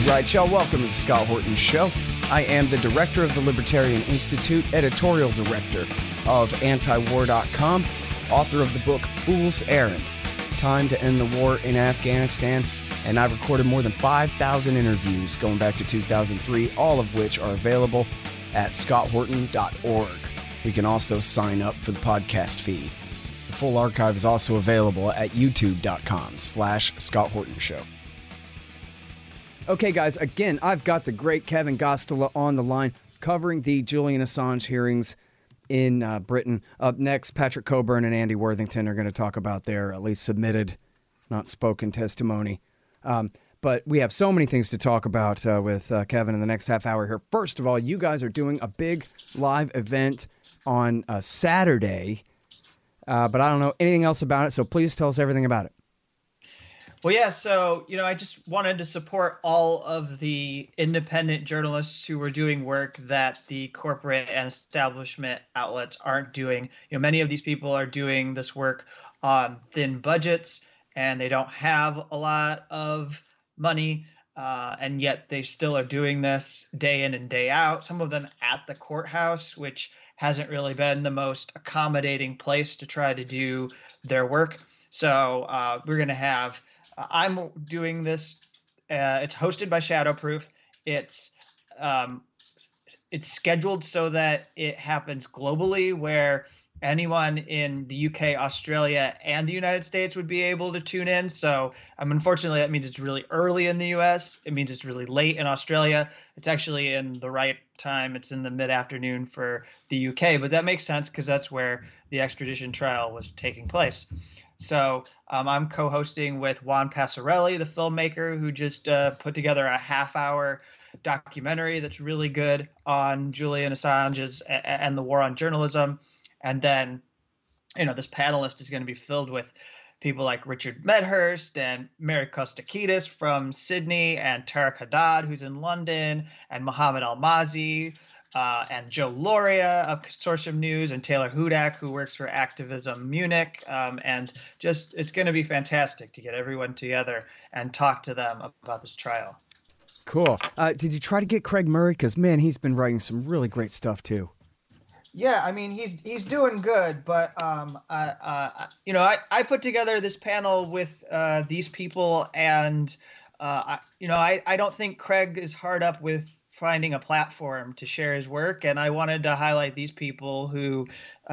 right, y'all. Welcome to the Scott Horton Show. I am the director of the Libertarian Institute, editorial director of Antiwar.com, author of the book Fool's Errand, Time to End the War in Afghanistan, and I've recorded more than 5,000 interviews going back to 2003, all of which are available at scotthorton.org. You can also sign up for the podcast feed. The full archive is also available at youtube.com/Scott Horton Show. Okay, guys, again, I've got the great Kevin Gosztola on the line covering the Julian Assange hearings in Britain. Up next, Patrick Coburn and Andy Worthington are going to talk about their at least submitted, not spoken testimony. But we have so many things to talk about with Kevin in the next half hour here. First of all, you guys are doing a big live event on Saturday, but I don't know anything else about it, so please tell us everything about it. Well, yeah, so, I just wanted to support all of the independent journalists who were doing work that the corporate and establishment outlets aren't doing. Many of these people are doing this work on thin budgets, and they don't have a lot of money, and yet they still are doing this day in and day out, some of them at the courthouse, which hasn't really been the most accommodating place to try to do their work. So we're going to have I'm doing this. It's hosted by Shadowproof. It's scheduled so that it happens globally, where anyone in the UK, Australia, and the United States would be able to tune in. So unfortunately, that means it's really early in the US. It means it's really late in Australia. It's actually in the right time. It's in the mid-afternoon for the UK, but that makes sense because that's where the extradition trial was taking place. So I'm co-hosting with Juan Passarelli, the filmmaker, who just put together a half-hour documentary that's really good on Julian Assange and the war on journalism. And then, this panelist is going to be filled with people like Richard Medhurst and Mary Kostakidis from Sydney, and Tariq Haddad, who's in London, and Mohammed Almazi, and Joe Loria of Consortium News, and Taylor Hudak, who works for Activism Munich. And just, it's going to be fantastic to get everyone together and talk to them about this trial. Cool. Did you try to get Craig Murray? Because, man, he's been writing some really great stuff, too. Yeah, he's doing good, but I put together this panel with these people, and I don't think Craig is hard up with finding a platform to share his work, and I wanted to highlight these people who,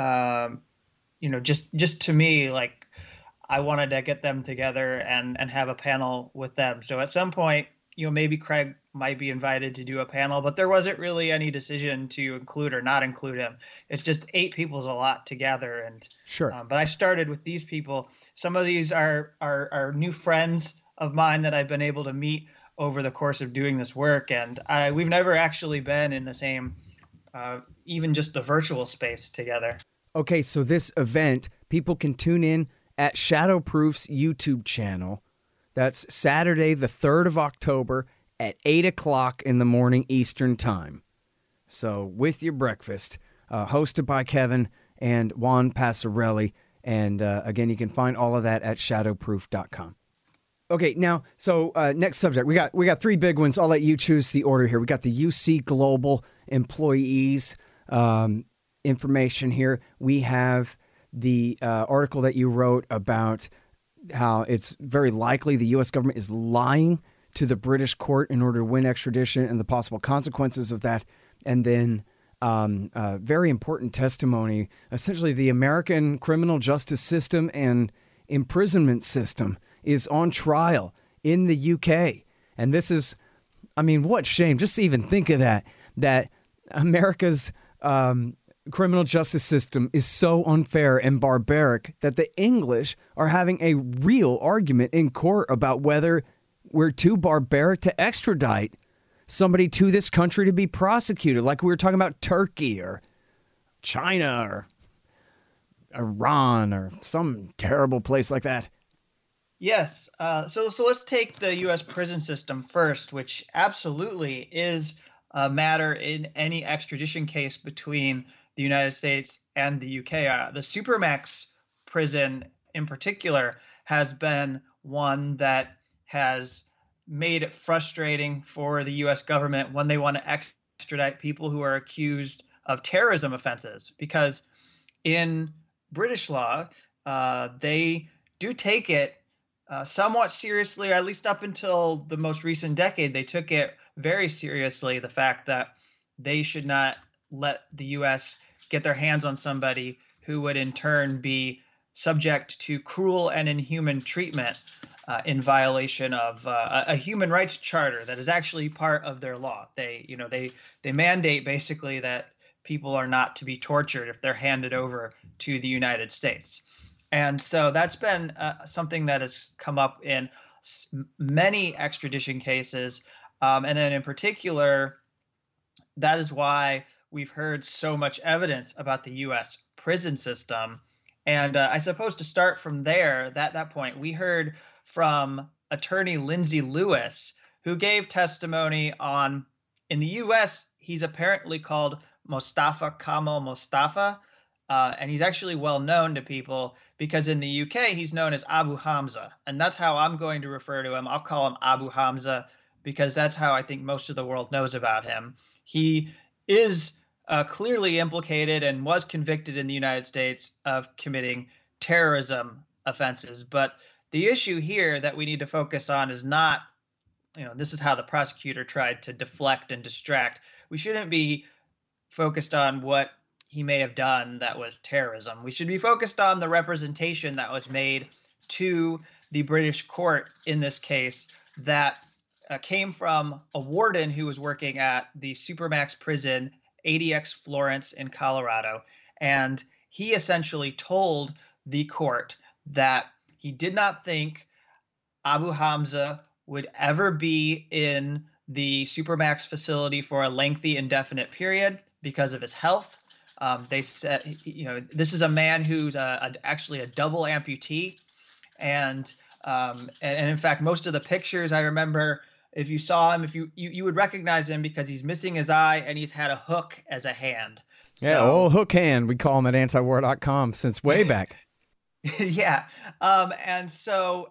just to me, like, I wanted to get them together and have a panel with them. So at some point, maybe Craig might be invited to do a panel, but there wasn't really any decision to include or not include him. It's just 8 people is a lot to gather. And sure. But I started with these people. Some of these are new friends of mine that I've been able to meet over the course of doing this work. And we've never actually been in the same, even just the virtual space together. Okay, so this event, people can tune in at Shadowproof's YouTube channel. That's Saturday, the 3rd of October at 8 o'clock in the morning Eastern Time. So with your breakfast, hosted by Kevin and Juan Passarelli. And again, you can find all of that at shadowproof.com. Okay, now, so next subject. We got 3 big ones. I'll let you choose the order here. We got the UC Global employees information here. We have the article that you wrote about how it's very likely the U.S. government is lying to the British court in order to win extradition and the possible consequences of that. And then very important testimony, essentially the American criminal justice system and imprisonment system is on trial in the UK. And this is, what shame. Just to even think of that America's criminal justice system is so unfair and barbaric that the English are having a real argument in court about whether we're too barbaric to extradite somebody to this country to be prosecuted, like we were talking about Turkey or China or Iran or some terrible place like that. Yes. So let's take the U.S. prison system first, which absolutely is a matter in any extradition case between the United States and the UK. The Supermax prison in particular has been one that has made it frustrating for the U.S. government when they want to extradite people who are accused of terrorism offenses, because in British law, they do take it somewhat seriously, or at least up until the most recent decade, they took it very seriously, the fact that they should not let the U.S. get their hands on somebody who would in turn be subject to cruel and inhuman treatment in violation of a human rights charter that is actually part of their law. They mandate basically that people are not to be tortured if they're handed over to the United States. And so that's been something that has come up in many extradition cases. And then in particular, that is why we've heard so much evidence about the U.S. prison system. And I suppose to start from there, that point, we heard from attorney Lindsay Lewis, who gave testimony on, in the U.S., he's apparently called Mostafa Kamal Mustafa, and he's actually well known to people because in the UK, he's known as Abu Hamza. And that's how I'm going to refer to him. I'll call him Abu Hamza because that's how I think most of the world knows about him. He is clearly implicated and was convicted in the United States of committing terrorism offenses. But the issue here that we need to focus on is not, this is how the prosecutor tried to deflect and distract. We shouldn't be focused on what he may have done that was terrorism. We should be focused on the representation that was made to the British court in this case that came from a warden who was working at the Supermax prison, ADX Florence in Colorado. And he essentially told the court that he did not think Abu Hamza would ever be in the Supermax facility for a lengthy, indefinite period because of his health. They said, this is a man who's actually a double amputee. And in fact, most of the pictures I remember, if you saw him, if you would recognize him because he's missing his eye and he's had a hook as a hand. Yeah, old hook hand. We call him at antiwar.com since way back. Yeah. And so,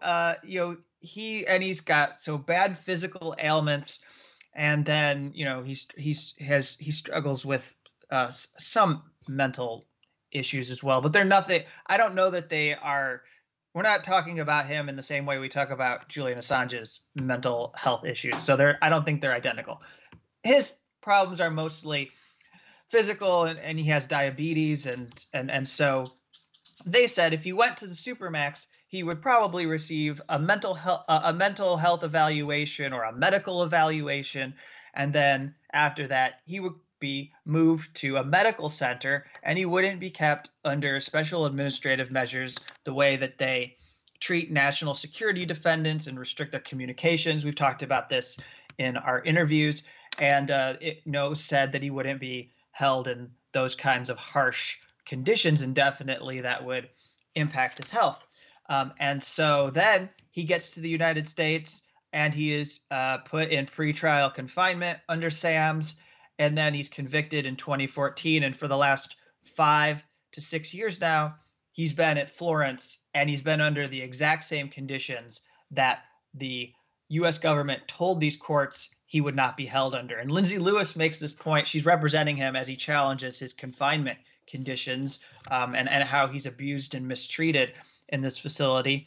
he's got so bad physical ailments. And then, he struggles with some mental issues as well, but they're nothing. I don't know that they are. We're not talking about him in the same way we talk about Julian Assange's mental health issues. So I don't think they're identical. His problems are mostly physical, and he has diabetes, and so they said if he went to the Supermax, he would probably receive a mental health evaluation or a medical evaluation, and then after that, he would be moved to a medical center, and he wouldn't be kept under special administrative measures the way that they treat national security defendants and restrict their communications. We've talked about this in our interviews, and it said that he wouldn't be held in those kinds of harsh conditions indefinitely that would impact his health. And so then he gets to the United States, and he is put in pretrial confinement under SAMS. And then he's convicted in 2014. And for the last 5 to 6 years now, he's been at Florence, and he's been under the exact same conditions that the U.S. government told these courts he would not be held under. And Lindsay Lewis makes this point. She's representing him as he challenges his confinement conditions and how he's abused and mistreated in this facility.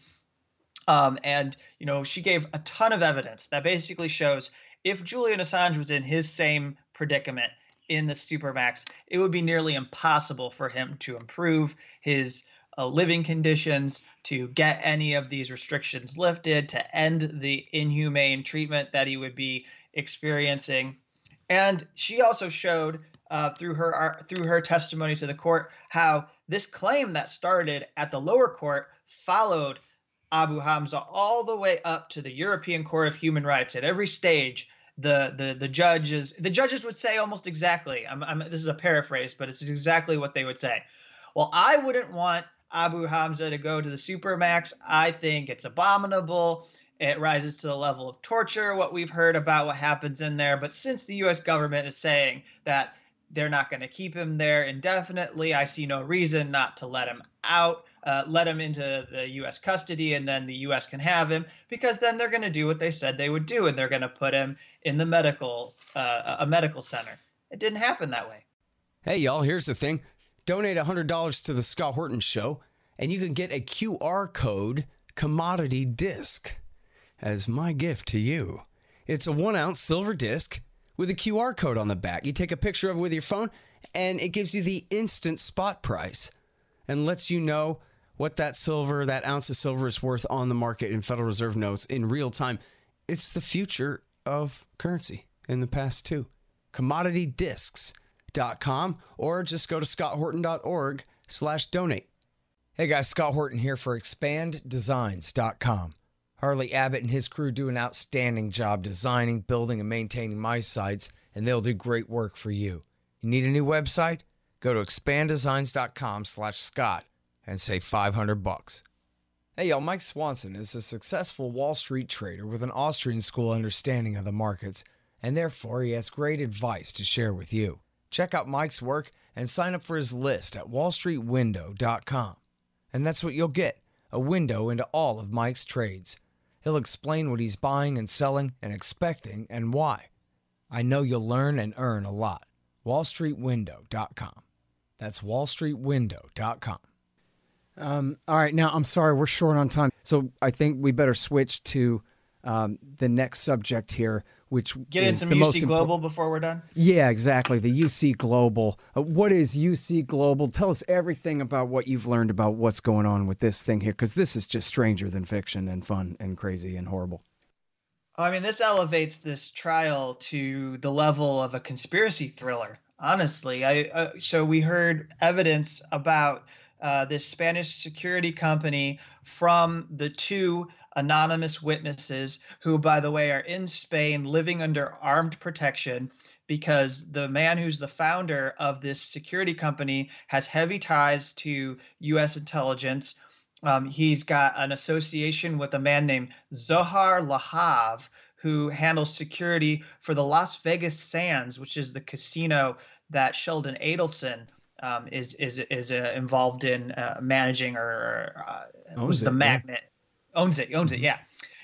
And she gave a ton of evidence that basically shows if Julian Assange was in his same predicament in the Supermax, it would be nearly impossible for him to improve his living conditions, to get any of these restrictions lifted, to end the inhumane treatment that he would be experiencing. And she also showed through her testimony to the court how this claim that started at the lower court followed Abu Hamza all the way up to the European Court of Human Rights. At every stage, the judges would say almost exactly, this is a paraphrase, but it's exactly what they would say. Well, I wouldn't want Abu Hamza to go to the Supermax. I think it's abominable. It rises to the level of torture, what we've heard about what happens in there. But since the U.S. government is saying that They're not going to keep him there indefinitely. I see no reason not to let him out, let him into the U.S. custody, and then the U.S. can have him, because then they're going to do what they said they would do, and they're going to put him in the a medical center. It didn't happen that way. Hey, y'all, here's the thing. Donate $100 to the Scott Horton Show, and you can get a QR code commodity disc as my gift to you. It's a 1-ounce silver disc with a QR code on the back. You take a picture of it with your phone, and it gives you the instant spot price and lets you know what that ounce of silver is worth on the market in Federal Reserve notes in real time. It's the future of currency in the past, too. CommodityDiscs.com, or just go to scotthorton.org/donate. Hey guys, Scott Horton here for ExpandDesigns.com. Harley Abbott and his crew do an outstanding job designing, building, and maintaining my sites, and they'll do great work for you. You need a new website? Go to ExpandDesigns.com/Scott and save $500. Hey y'all, Mike Swanson is a successful Wall Street trader with an Austrian school understanding of the markets, and therefore he has great advice to share with you. Check out Mike's work and sign up for his list at wallstreetwindow.com. And that's what you'll get, a window into all of Mike's trades. He'll explain what he's buying and selling and expecting and why. I know you'll learn and earn a lot. wallstreetwindow.com. That's wallstreetwindow.com. All right, now I'm sorry, we're short on time. So I think we better switch to the next subject here, which get in some UC Global before we're done. Yeah, exactly. The UC Global. What is UC Global? Tell us everything about what you've learned about what's going on with this thing here, because this is just stranger than fiction and fun and crazy and horrible. I mean, this elevates this trial to the level of a conspiracy thriller. Honestly, so we heard evidence about this Spanish security company from the two anonymous witnesses who, by the way, are in Spain living under armed protection, because the man who's the founder of this security company has heavy ties to U.S. intelligence. He's got an association with a man named Zohar Lahav, who handles security for the Las Vegas Sands, which is the casino that Sheldon Adelson is involved in managing, or was the magnet. Owns it, yeah.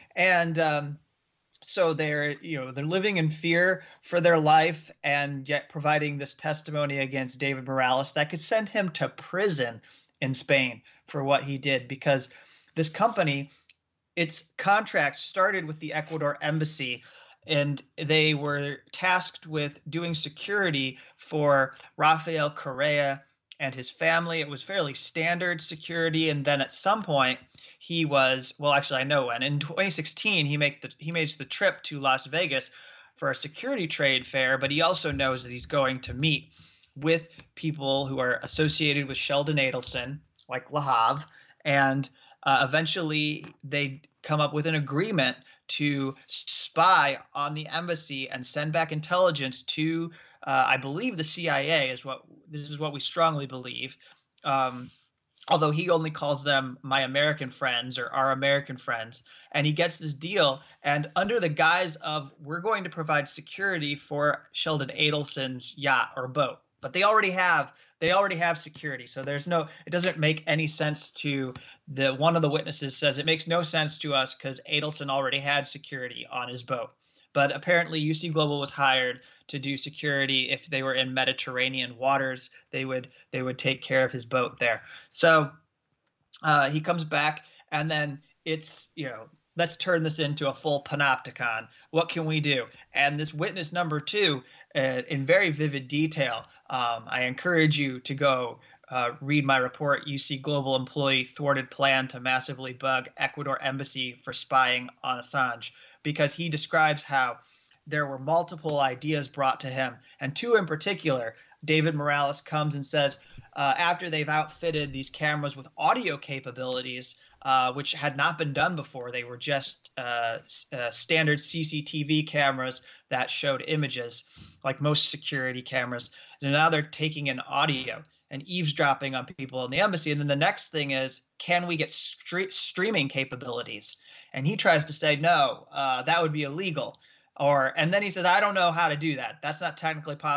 And so they're living in fear for their life, and yet providing this testimony against David Morales that could send him to prison in Spain for what he did, because this company, its contract started with the Ecuador embassy, and they were tasked with doing security for Rafael Correa and his family. It was fairly standard security. And then at some point he was, well, actually I know when, in 2016, he makes the trip to Las Vegas for a security trade fair, but he also knows that he's going to meet with people who are associated with Sheldon Adelson, like Lahav, and eventually they come up with an agreement to spy on the embassy and send back intelligence to, I believe, the CIA this is what we strongly believe. Although he only calls them my American friends, or our American friends. And he gets this deal, and under the guise of, we're going to provide security for Sheldon Adelson's yacht or boat. But they already have security. So it doesn't make any sense to one of the witnesses says it makes no sense to us because Adelson already had security on his boat. But apparently UC Global was hired to do security. If they were in Mediterranean waters, they would take care of his boat there. So he comes back, and then it's, let's turn this into a full panopticon. What can we do? And this witness number 2, in very vivid detail, I encourage you to go read my report, UC Global Employee Thwarted Plan to Massively Bug Ecuador Embassy for Spying on Assange, because he describes how there were multiple ideas brought to him. And 2 in particular, David Morales comes and says, after they've outfitted these cameras with audio capabilities, which had not been done before, they were just standard CCTV cameras that showed images, like most security cameras. And now they're taking in audio and eavesdropping on people in the embassy. And then the next thing is, can we get streaming capabilities? And he tries to say, no, that would be illegal. And then he says, I don't know how to do that. That's not technically possible.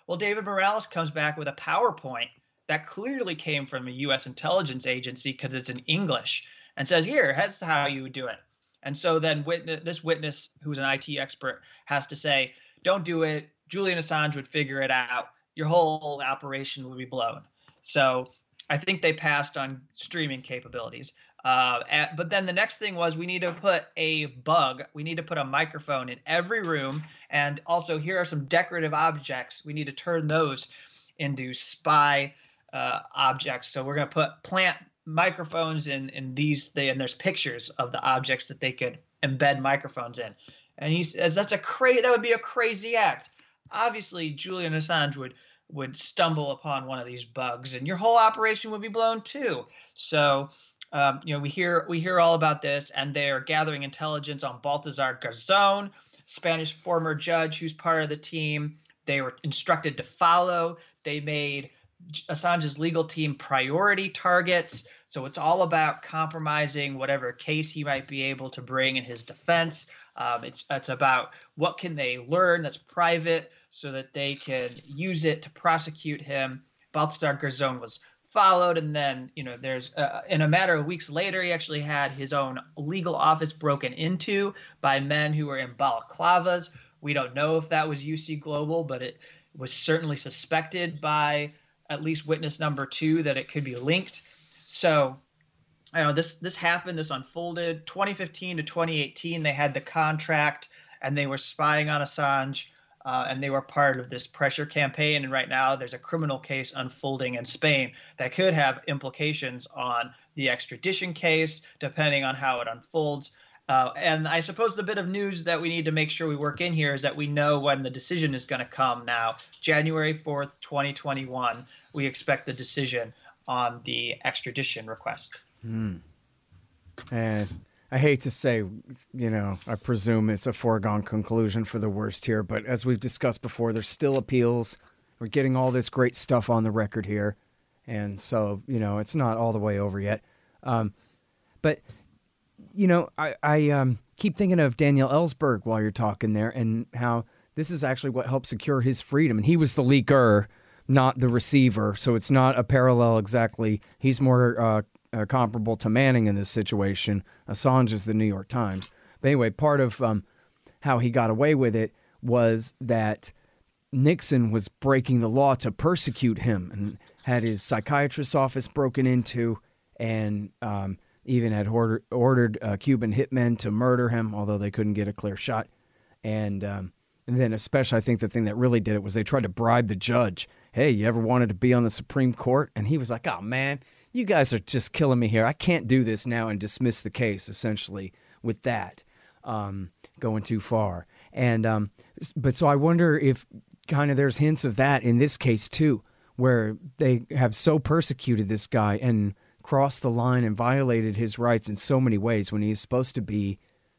Well, David Morales comes back with a PowerPoint that clearly came from a U.S. intelligence agency because it's in English, and says, "Here, that's how you would do it." And so then this witness, who's an IT expert, has to say, "Don't do it. Julian Assange would figure it out. Your whole operation would be blown." So I think they passed on streaming capabilities. But then the next thing was, we need to put a bug. We need to put a microphone in every room. And also, here are some decorative objects. We need to turn those into spy objects. So we're going to plant microphones in these, and there's pictures of the objects that they could embed microphones in. And he says that would be a crazy act. Obviously, Julian Assange would stumble upon one of these bugs, and your whole operation would be blown too. So, we hear all about this, and they are gathering intelligence on Baltasar Garzón, Spanish former judge who's part of the team. They were instructed to follow. They made Assange's legal team priority targets. So it's all about compromising whatever case he might be able to bring in his defense. It's about what can they learn that's private so that they can use it to prosecute him. Baltasar Garzón was followed, and then there's in a matter of weeks later, he actually had his own legal office broken into by men who were in balaclavas. We don't know if that was UC Global, but it was certainly suspected by at least witness number 2 that it could be linked. So this happened, this unfolded 2015 to 2018. They had the contract, and they were spying on Assange, and they were part of this pressure campaign. And right now there's a criminal case unfolding in Spain that could have implications on the extradition case, depending on how it unfolds. And I suppose the bit of news that we need to make sure we work in here is that we know when the decision is going to come now. January 4th, 2021, we expect the decision on the extradition request. And I hate to say, I presume it's a foregone conclusion for the worst here, but as we've discussed before, there's still appeals. We're getting all this great stuff on the record here. And so, it's not all the way over yet. But I keep thinking of Daniel Ellsberg while you're talking there, and how this is actually what helped secure his freedom. And he was the leaker, not the receiver. So it's not a parallel exactly. He's more comparable to Manning in this situation. Assange is the New York Times. But anyway, part of how he got away with it was that Nixon was breaking the law to persecute him, and had his psychiatrist's office broken into, and even had ordered Cuban hitmen to murder him, although they couldn't get a clear shot. And then especially, I think the thing that really did it was they tried to bribe the judge. Hey, you ever wanted to be on the Supreme Court? And he was like, oh, man, you guys are just killing me here. I can't do this now, and dismiss the case, essentially, with that going too far. And but so I wonder if kind of there's hints of that in this case, too, where they have so persecuted this guy and crossed the line and violated his rights in so many ways when he's supposed to be,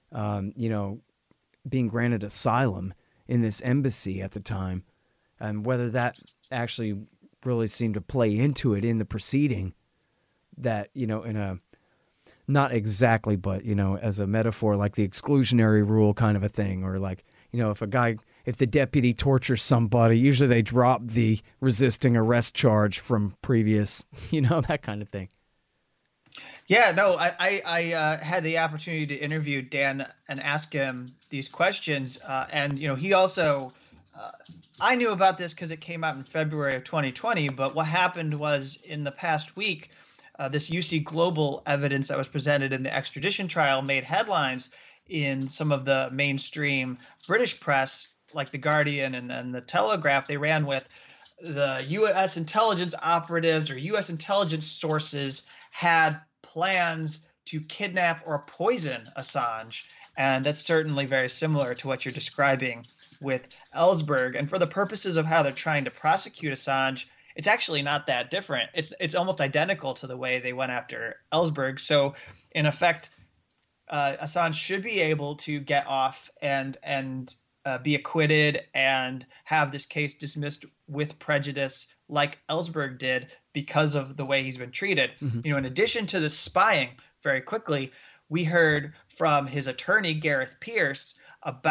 being granted asylum in this embassy at the time, and whether that actually really seemed to play into it in the proceeding, that, in a, not exactly, but, as a metaphor, like the exclusionary rule kind of a thing, or like, if the deputy tortures somebody, usually they drop the resisting arrest charge from previous, that kind of thing. Yeah, no, I had the opportunity to interview Dan and ask him these questions. And, he also, I knew about this because it came out in February of 2020. But what happened was, in the past week, this UC Global evidence that was presented in the extradition trial made headlines in some of the mainstream British press, like The Guardian and The Telegraph. They ran with the U.S. intelligence operatives or U.S. intelligence sources had plans to kidnap or poison Assange. And that's certainly very similar to what you're describing with Ellsberg. And for the purposes of how they're trying to prosecute Assange, it's actually not that different. It's almost identical to the way they went after Ellsberg. So in effect, Assange should be able to get off and be acquitted and have this case dismissed with prejudice, like Ellsberg did, because of the way he's been treated. Mm-hmm. In addition to the spying, very quickly, we heard from his attorney, Gareth Pierce, about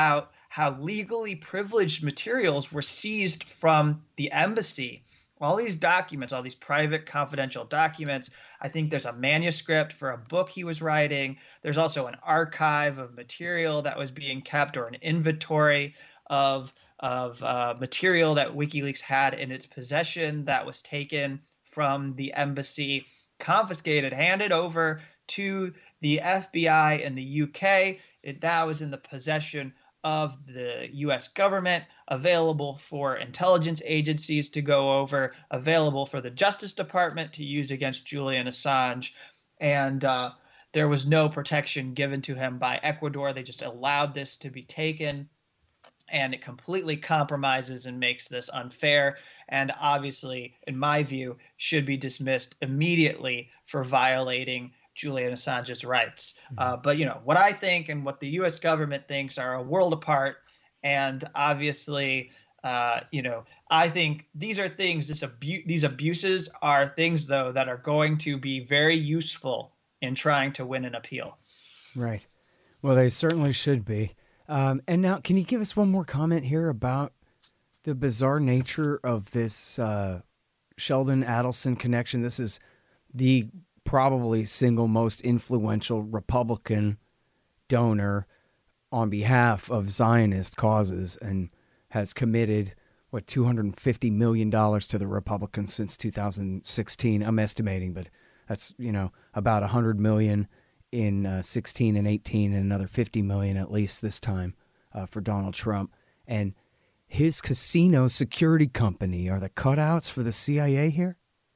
how legally privileged materials were seized from the embassy. All these documents, all these private confidential documents. I think there's a manuscript for a book he was writing. There's also an archive of material that was being kept, or an inventory of material that WikiLeaks had in its possession that was taken from the embassy, confiscated, handed over to the FBI in the UK. That was in the possession of the US government, available for intelligence agencies to go over, available for the Justice Department to use against Julian Assange. And there was no protection given to him by Ecuador. They just allowed this to be taken. And it completely compromises and makes this unfair. And obviously, in my view, should be dismissed immediately for violating Julian Assange's rights. But, what I think and what the U.S. government thinks are a world apart. And obviously, I think these are things, these abuses are things, though, that are going to be very useful in trying to win an appeal. Right. Well, they certainly should be. And now, can you give us one more comment here about the bizarre nature of this Sheldon Adelson connection? This is the probably single most influential Republican donor on behalf of Zionist causes, and has committed, $250 million to the Republicans since 2016. I'm estimating, but that's, about $100 million in 16 and 18, and another 50 million at least this time for Donald Trump. And his casino security company are the cutouts for the CIA here?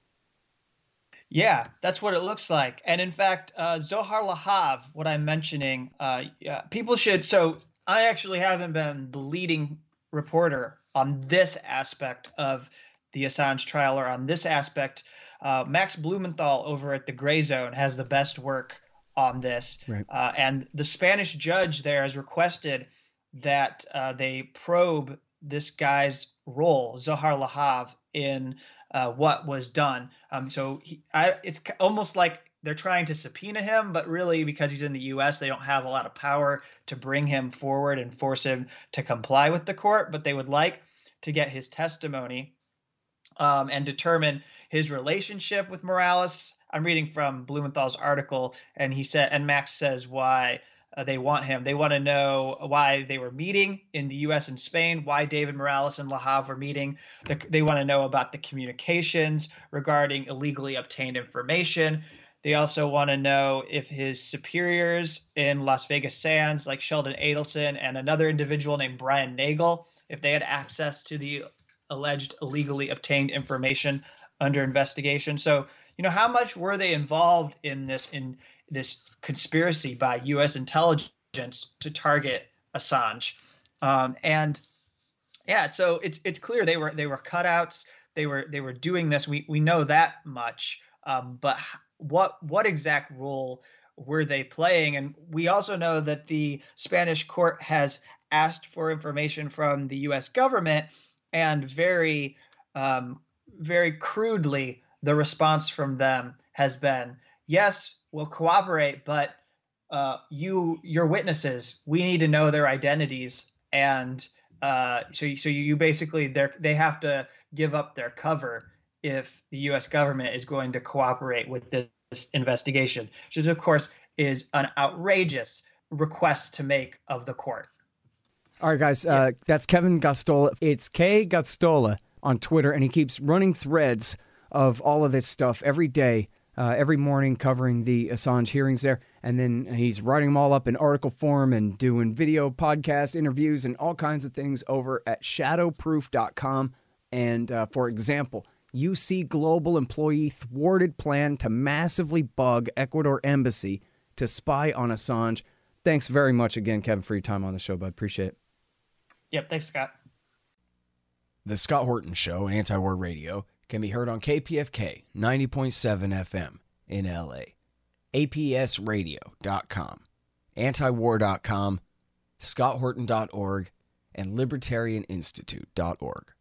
Yeah, that's what it looks like. And in fact, Zohar Lahav, what I'm mentioning, people should. So I actually haven't been the leading reporter on this aspect of the Assange trial, or on this aspect. Max Blumenthal over at the Gray Zone has the best work on this. Right. And the Spanish judge there has requested that they probe this guy's role, Zohar Lahav, in what was done. So it's almost like they're trying to subpoena him, but really, because he's in the U.S., they don't have a lot of power to bring him forward and force him to comply with the court. But they would like to get his testimony and determine his relationship with Morales. I'm reading from Blumenthal's article, and he said, and Max says why they want him. They want to know why they were meeting in the U.S. and Spain, why David Morales and Lahav were meeting. They want to know about the communications regarding illegally obtained information. They also want to know if his superiors in Las Vegas Sands, like Sheldon Adelson and another individual named Brian Nagel, if they had access to the alleged illegally obtained information under investigation. So, how much were they involved in this conspiracy by U.S. intelligence to target Assange? And yeah, so it's clear they were cutouts. They were doing this. We know that much. But what exact role were they playing? And we also know that the Spanish court has asked for information from the U.S. government, and very crudely, the response from them has been, yes, we'll cooperate, but your witnesses, we need to know their identities. And so you basically, they have to give up their cover if the U.S. government is going to cooperate with this investigation, which of course is an outrageous request to make of the court. All right, guys, that's Kevin Gosztola. It's K Gosztola on Twitter, and he keeps running threads of all of this stuff every day, every morning, covering the Assange hearings there. And then he's writing them all up in article form and doing video, podcast, interviews, and all kinds of things over at shadowproof.com. And for example, UC Global employee thwarted plan to massively bug Ecuador embassy to spy on Assange. Thanks very much again, Kevin, for your time on the show, bud. Appreciate it. Yep, thanks, Scott. The Scott Horton Show, Anti-War Radio, can be heard on KPFK 90.7 FM in LA, APSradio.com, antiwar.com, scotthorton.org, and libertarianinstitute.org.